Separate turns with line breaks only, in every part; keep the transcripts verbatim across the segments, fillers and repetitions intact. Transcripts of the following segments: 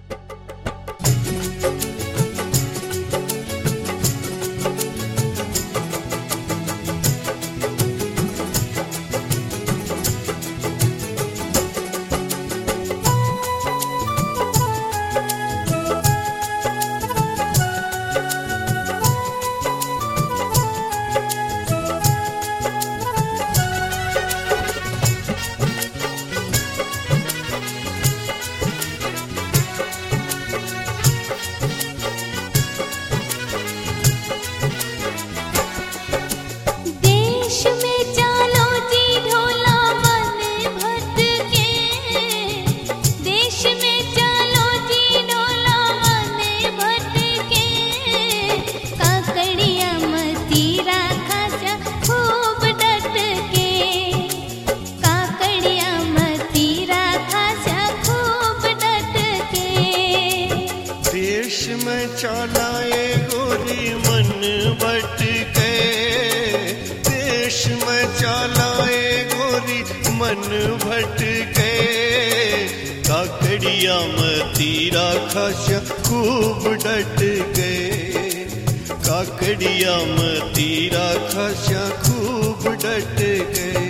चलाए गोरी मन भटके, देश में चलाए गोरी मन भटके। काकड़िया में तीरा खासा खूब डट गए, काकड़िया में तीरा खासा खूब डट गए।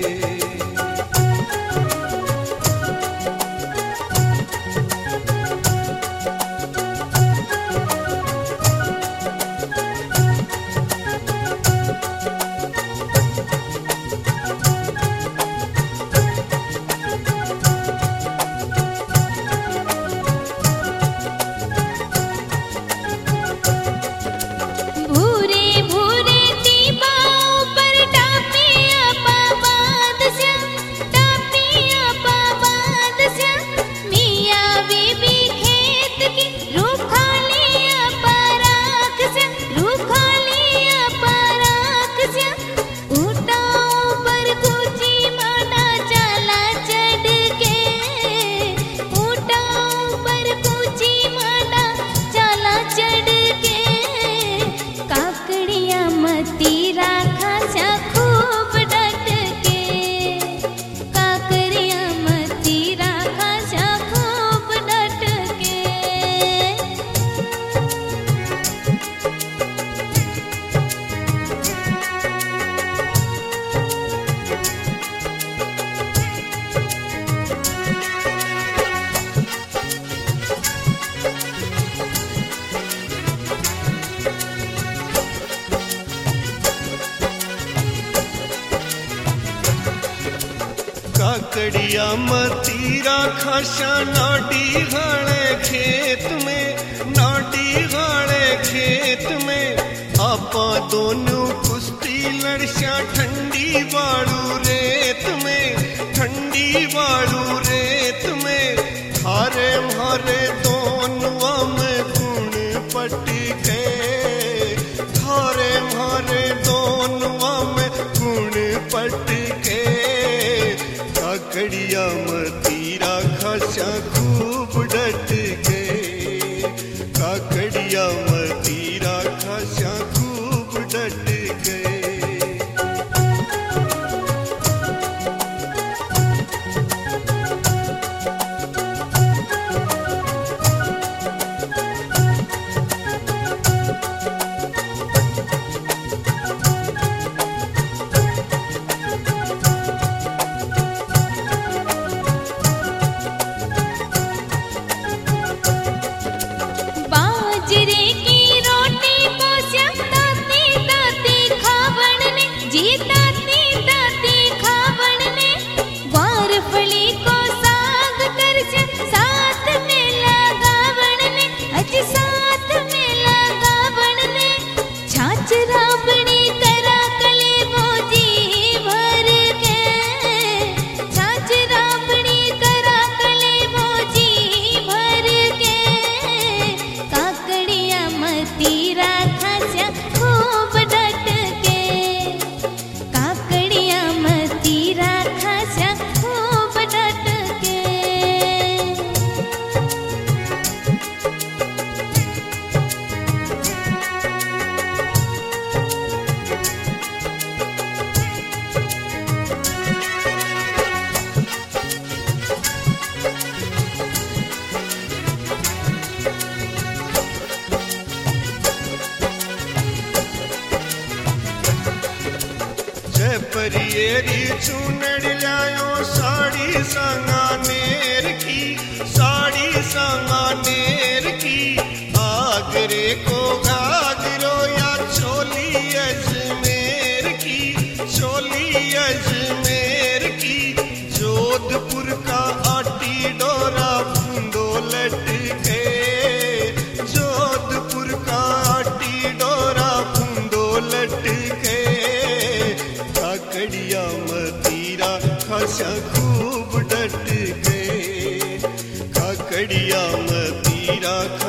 काकड़िया मतीरा खासा नाडी हाड़े खेत में, नाडी हाड़े खेत में। आपा दोनों कुश्ती लड़सा ठंडी बाड़ू रेत में, ठंडी बाड़ू रेत में। हारे मारे दोनों में गुण पट गए, हारे मारे दोनों में गुण पट गए। काकड़िया में तीरा खासा खूब डट गए, काकड़िया में तीरा खासा खूब डट गए।
बाजरे
पियरी चूनड़ लायो साड़ी संगानेर की, साड़ी संगानेर की। आगरे को घाघरो या चोली अजमेर की, चोली अजमेर की। जोधपुर का आटी डोरा फूंदो लटके, जोधपुर का आटी डोरा फूंदो लटके। काकड़िया मतीरा खासा खूब डट गए, काकड़िया मतीरा